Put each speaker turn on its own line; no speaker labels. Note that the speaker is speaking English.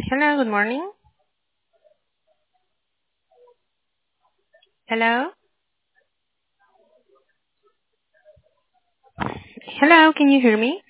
Hello, good morning. Hello? Hello, can you hear me?